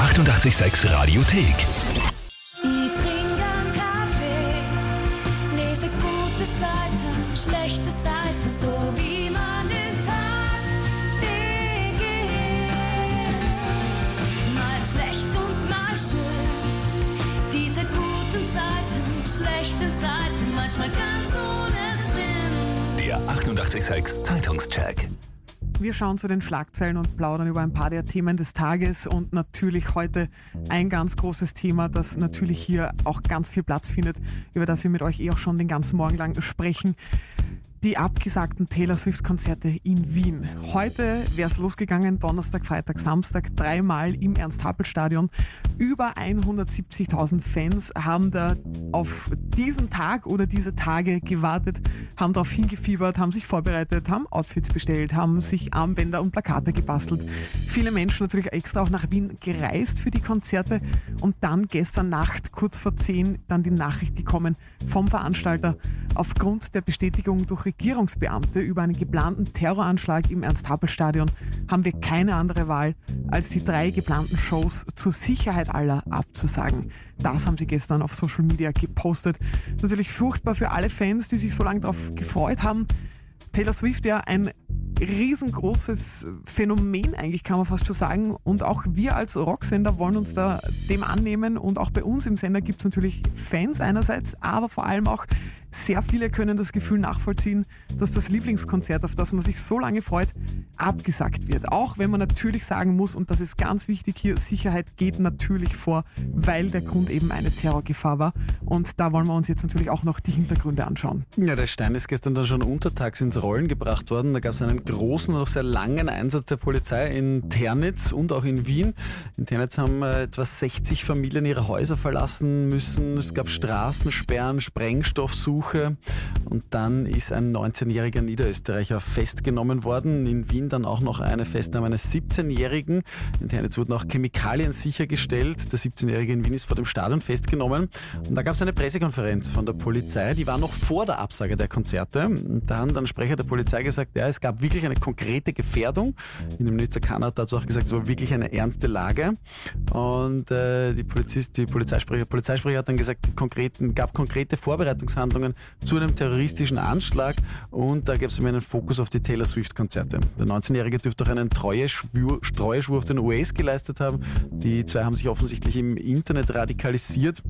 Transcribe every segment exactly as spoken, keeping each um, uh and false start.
achtundachtzig Komma sechs Radiothek. Ich trinke einen Kaffee, lese gute Seiten, schlechte Seiten, so wie man den Tag beginnt. Mal schlecht und mal schön, diese guten Seiten, schlechten Seiten, manchmal ganz ohne Sinn. Der achtundachtzig Komma sechs Zeitungscheck. Wir schauen zu den Schlagzeilen und plaudern über ein paar der Themen des Tages und natürlich heute ein ganz großes Thema, das natürlich hier auch ganz viel Platz findet, über das wir mit euch eh auch schon den ganzen Morgen lang sprechen. Die abgesagten Taylor Swift-Konzerte in Wien. Heute wäre es losgegangen, Donnerstag, Freitag, Samstag, dreimal im Ernst-Happel-Stadion. Über hundertsiebzigtausend Fans haben da auf diesen Tag oder diese Tage gewartet, haben darauf hingefiebert, haben sich vorbereitet, haben Outfits bestellt, haben sich Armbänder und Plakate gebastelt. Viele Menschen natürlich extra auch nach Wien gereist für die Konzerte und dann gestern Nacht, kurz vor zehn, dann die Nachricht gekommen vom Veranstalter. Aufgrund der Bestätigung durch Regierungsbeamte über einen geplanten Terroranschlag im Ernst-Happel-Stadion haben wir keine andere Wahl, als die drei geplanten Shows zur Sicherheit aller abzusagen. Das haben sie gestern auf Social Media gepostet. Natürlich furchtbar für alle Fans, die sich so lange darauf gefreut haben. Taylor Swift ja ein riesengroßes Phänomen eigentlich, kann man fast schon sagen. Und auch wir als Rocksender wollen uns da dem annehmen. Und auch bei uns im Sender gibt es natürlich Fans einerseits, aber vor allem auch sehr viele können das Gefühl nachvollziehen, dass das Lieblingskonzert, auf das man sich so lange freut, abgesagt wird. Auch wenn man natürlich sagen muss, und das ist ganz wichtig hier, Sicherheit geht natürlich vor, weil der Grund eben eine Terrorgefahr war. Und da wollen wir uns jetzt natürlich auch noch die Hintergründe anschauen. Ja, der Stein ist gestern dann schon untertags ins Rollen gebracht worden. Da gab es einen großen und auch sehr langen Einsatz der Polizei in Ternitz und auch in Wien. In Ternitz haben äh, etwa sechzig Familien ihre Häuser verlassen müssen. Es gab Straßensperren, Sprengstoffsuche. Und dann ist ein neunzehnjähriger Niederösterreicher festgenommen worden. In Wien dann auch noch eine Festnahme eines siebzehnjährigen. In Ternitz wurden auch Chemikalien sichergestellt. Der siebzehnjährige in Wien ist vor dem Stadion festgenommen. Und da gab es eine Pressekonferenz von der Polizei. Die war noch vor der Absage der Konzerte. Und da haben dann Sprecher der Polizei gesagt, ja, es gab wirklich eine konkrete Gefährdung. In dem Minister Kahn hat dazu auch gesagt, es war wirklich eine ernste Lage. Und äh, die, Polizist, die Polizeisprecher, Polizeisprecher hat dann gesagt, es konkreten, gab konkrete Vorbereitungshandlungen zu einem terroristischen Anschlag und da gab es einen Fokus auf die Taylor Swift-Konzerte. Der neunzehnjährige dürfte auch einen Treueschwur, Treueschwur auf den U S geleistet haben. Die zwei haben sich offensichtlich im Internet radikalisiert.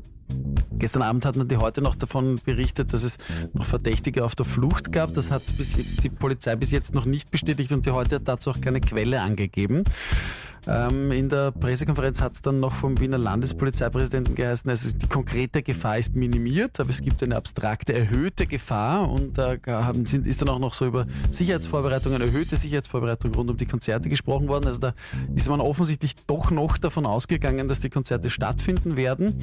Gestern Abend hat man die heute noch davon berichtet, dass es noch Verdächtige auf der Flucht gab. Das hat bis, die Polizei bis jetzt noch nicht bestätigt und die heute hat dazu auch keine Quelle angegeben. Ähm, in der Pressekonferenz hat es dann noch vom Wiener Landespolizeipräsidenten geheißen, also die konkrete Gefahr ist minimiert, aber es gibt eine abstrakte, erhöhte Gefahr und da äh, sind, ist dann auch noch so über Sicherheitsvorbereitungen, erhöhte Sicherheitsvorbereitungen rund um die Konzerte gesprochen worden. Also da ist man offensichtlich doch noch davon ausgegangen, dass die Konzerte stattfinden werden.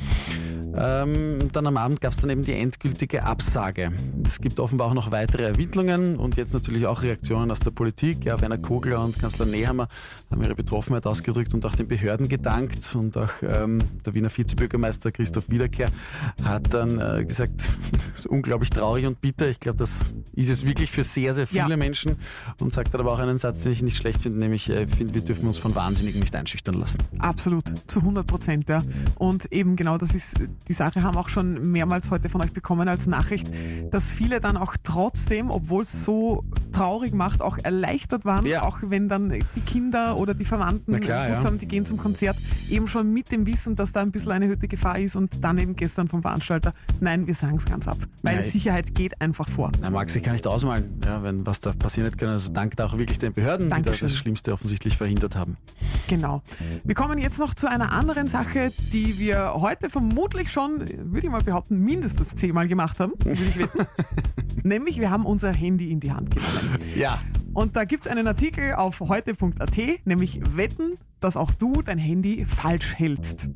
Ähm, dann am Abend gab es dann eben die endgültige Absage. Es gibt offenbar auch noch weitere Ermittlungen und jetzt natürlich auch Reaktionen aus der Politik. Ja, Werner Kogler und Kanzler Nehammer haben ihre Betroffenheit ausgedrückt und auch den Behörden gedankt und auch ähm, der Wiener Vizebürgermeister Christoph Wiederkehr hat dann äh, gesagt, das ist unglaublich traurig und bitter. Ich glaube, das ist es wirklich für sehr, sehr viele ja. Menschen und sagt dann aber auch einen Satz, den ich nicht schlecht finde, nämlich, äh, find, wir dürfen uns von Wahnsinnigen nicht einschüchtern lassen. Absolut, zu hundert Prozent, ja. Und eben genau das ist die Sache, haben auch schon mehrmals heute von euch bekommen als Nachricht, dass viele dann auch trotzdem, obwohl es so traurig macht, auch erleichtert waren, ja. auch wenn dann die Kinder oder die Verwandten klar, gewusst ja. haben, die gehen zum Konzert, eben schon mit dem Wissen, dass da ein bisschen eine erhöhte Gefahr ist und dann eben gestern vom Veranstalter, nein, wir sagen es ganz ab. Weil Nein. Sicherheit geht einfach vor. Na, Max, ich kann nicht ausmalen, ja, wenn was da passieren hätte können. Also danke auch wirklich den Behörden, Dankeschön. die da das Schlimmste offensichtlich verhindert haben. Genau. Wir kommen jetzt noch zu einer anderen Sache, die wir heute vermutlich schon, würde ich mal behaupten, mindestens zehnmal gemacht haben. Würde ich wetten. Nämlich, wir haben unser Handy in die Hand genommen. Ja. Und da gibt es einen Artikel auf heute punkt a t, nämlich Wetten, dass auch du dein Handy falsch hältst.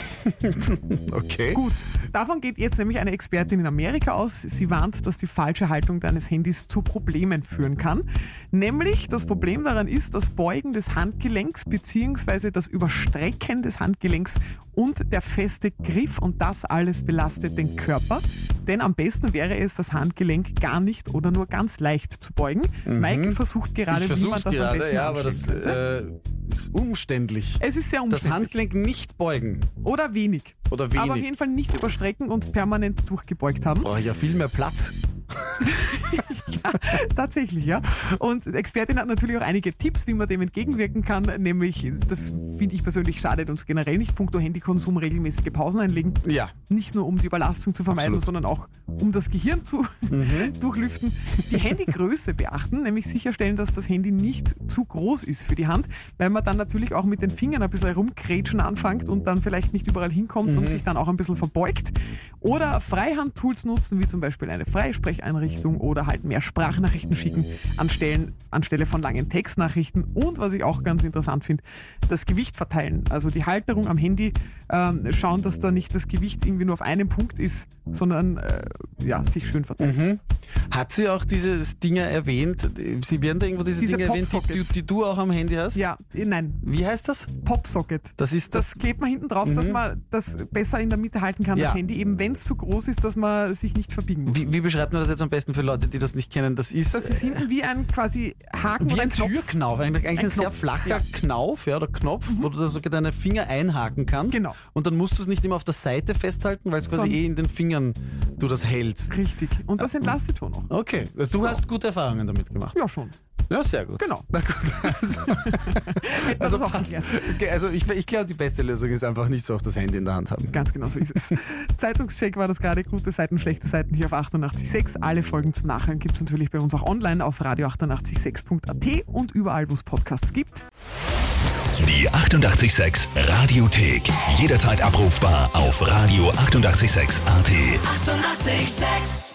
Okay. Gut, davon geht jetzt nämlich eine Expertin in Amerika aus. Sie warnt, dass die falsche Haltung deines Handys zu Problemen führen kann. Nämlich, das Problem daran ist, das Beugen des Handgelenks bzw. das Überstrecken des Handgelenks und der feste Griff und das alles belastet den Körper. Denn am besten wäre es, das Handgelenk gar nicht oder nur ganz leicht zu beugen. Mhm. Mike versucht gerade, ich wie man das gerade, am besten ja, aber das äh, ist umständlich. umständlich. Es ist sehr Das umständlich. Handgelenk nicht beugen. Oder wenig. Oder wenig. Aber auf jeden Fall nicht überstrecken und permanent durchgebeugt haben. Brauche ich ja viel mehr Platz. Tatsächlich, ja. Und die Expertin hat natürlich auch einige Tipps, wie man dem entgegenwirken kann. Nämlich, das finde ich persönlich schadet uns generell nicht, puncto Handykonsum regelmäßige Pausen einlegen. Ja. Nicht nur um die Überlastung zu vermeiden, Absolut. sondern auch um das Gehirn zu Mhm. durchlüften. Die Handygröße beachten, nämlich sicherstellen, dass das Handy nicht zu groß ist für die Hand, weil man dann natürlich auch mit den Fingern ein bisschen rumkrätschen anfängt und dann vielleicht nicht überall hinkommt Mhm. und sich dann auch ein bisschen verbeugt. Oder Freihand-Tools nutzen, wie zum Beispiel eine Freisprecheinrichtung oder halt mehr Sprachnachrichten schicken anstellen, anstelle von langen Textnachrichten. Und was ich auch ganz interessant finde, das Gewicht verteilen. Also die Halterung am Handy ähm, schauen, dass da nicht das Gewicht irgendwie nur auf einem Punkt ist, sondern äh, ja, sich schön verteilt. Mhm. Hat sie auch diese Dinge erwähnt? Sie werden da irgendwo diese, Diese Dinge erwähnt, die, die, Popsockets. die du auch am Handy hast? Ja, eh, nein, Wie heißt das? Popsocket. Das ist das. Das klebt man hinten drauf, dass man das besser in der Mitte halten kann, Ja. das Handy, eben wenn es zu groß ist, dass man sich nicht verbiegen muss. Wie, wie beschreibt man das jetzt am besten für Leute, die das nicht kennen? Das ist, Das ist hinten wie ein quasi Haken wie oder ein Knopf. Türknauf, eigentlich, eigentlich ein, Ein sehr Knopf, flacher ja. Knauf ja, oder Knopf, wo du da sogar deine Finger einhaken kannst. Genau. Und dann musst du es nicht immer auf der Seite festhalten, weil es quasi Son- eh in den Fingern du das hältst. Richtig. Und das entlastet schon noch. Okay, also du hast gute Erfahrungen damit gemacht. Ja, schon. Ja, sehr gut. Genau. Na gut. Also, Hätte man also, das auch passt. geklärt. Okay, also ich, ich glaube, die beste Lösung ist einfach nicht so oft das Handy in der Hand haben. Ganz genau so ist es. Zeitungscheck war das gerade. Gute Seiten, schlechte Seiten hier auf achtundachtzig Komma sechs. Alle Folgen zum Nachhören gibt es natürlich bei uns auch online auf radio achtundachtzig Komma sechs punkt a t und überall, wo es Podcasts gibt. Die achtundachtzig Komma sechs Radiothek. Jederzeit abrufbar auf radio achtundachtzig Komma sechs punkt a t. Achtundachtzig Komma sechs.